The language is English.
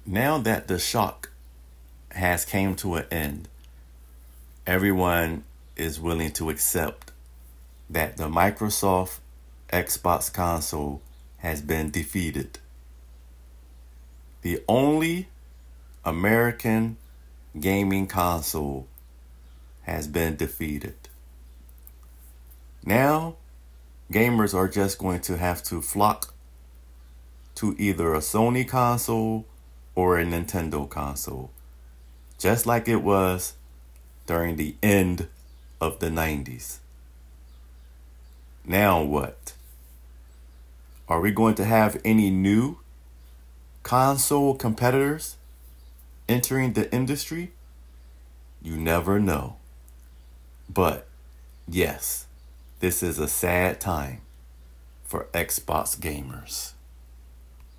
Now that the shock has came to an end, everyone is willing to accept that the Microsoft Xbox console has been defeated. The only American gaming console has been defeated. Now, gamers are just going to have to flock to either a Sony console or a Nintendo console, just like it was during the end of the 90s. Now what? Are we going to have any new console competitors entering the industry? You never know. But yes, this is a sad time for Xbox gamers.